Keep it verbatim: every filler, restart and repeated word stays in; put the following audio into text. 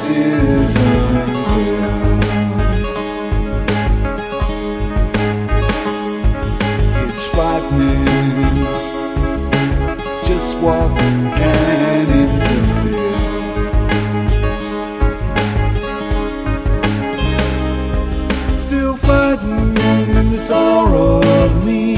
this is unreal. It's frightening, just what can interfere. Still fighting in the sorrow of me.